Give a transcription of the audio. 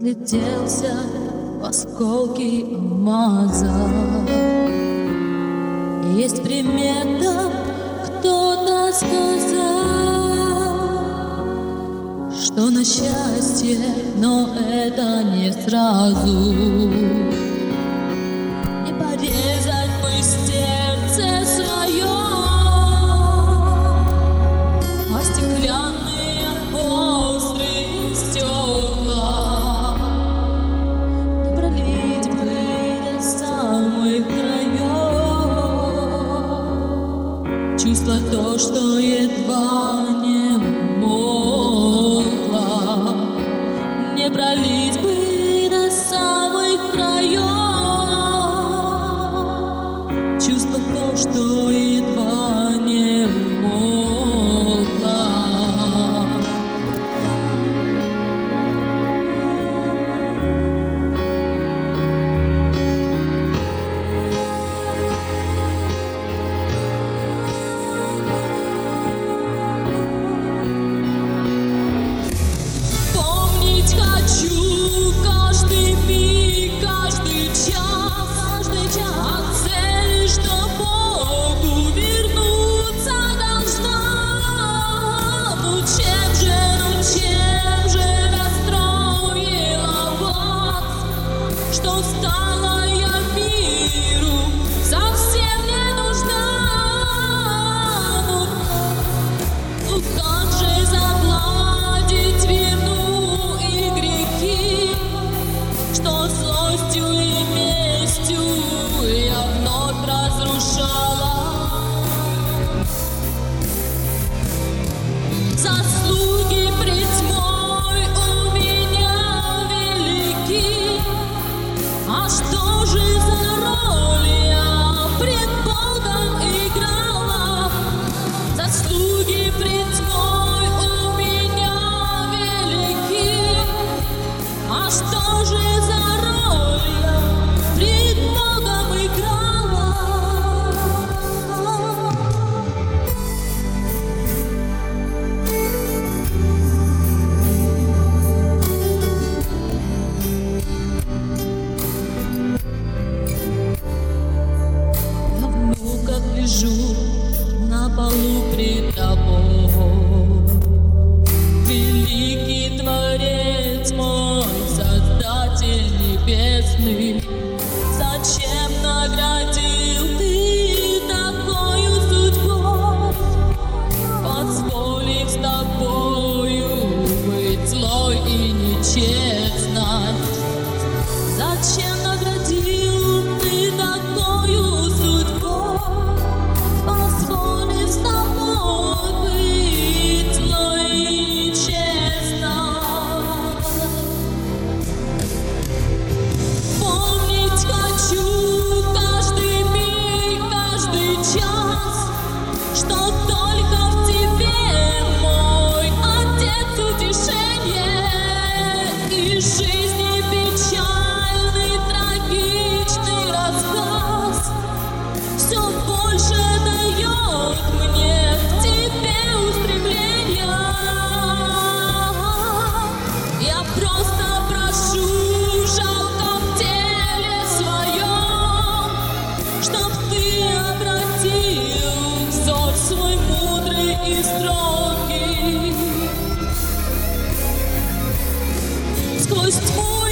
разлетелся в осколки алмаза. Есть примета, кто-то сказал, что на счастье, но это не сразу. Не порезать бы сердце свое, а стеклянные острые стекла не пролить бы до самых краев. Чувство то, что едва не могло, не пролить бы до самых краев. Чувство то, что едва не могло. Помнить хочу каждый миг, каждый час, от цели, что Богу вернуться должна. Ну чем же расстроила вас, что стала я миру совсем не нужна. Ну как же загладить вину и грехи, что злостью и местью я вновь разрушала. Заслуги пред тьмой у меня велики, а что же за роль я пред Богом играла? Заслуги пред тьмой у меня велики, а что же за роль я пред Богом играла? Я в муках лежу на полу пред тобой, великий Творец мой, Создатель небесный. Зачем наградил ты такою судьбой, позволив с тобою быть злой и нечестной? Зачем наградил ты такою судьбой, позволив с тобой быть злой и нечестной? Помнить хочу каждый миг, каждый час, что только в тебе мой Отец утешение, и жизни печальный, трагичный рассказ все больше дает мне к тебе устремления. Я просто прошу, жалко в теле своем, чтоб ты обратил взор свой мудрый и строгий сквозь тьму.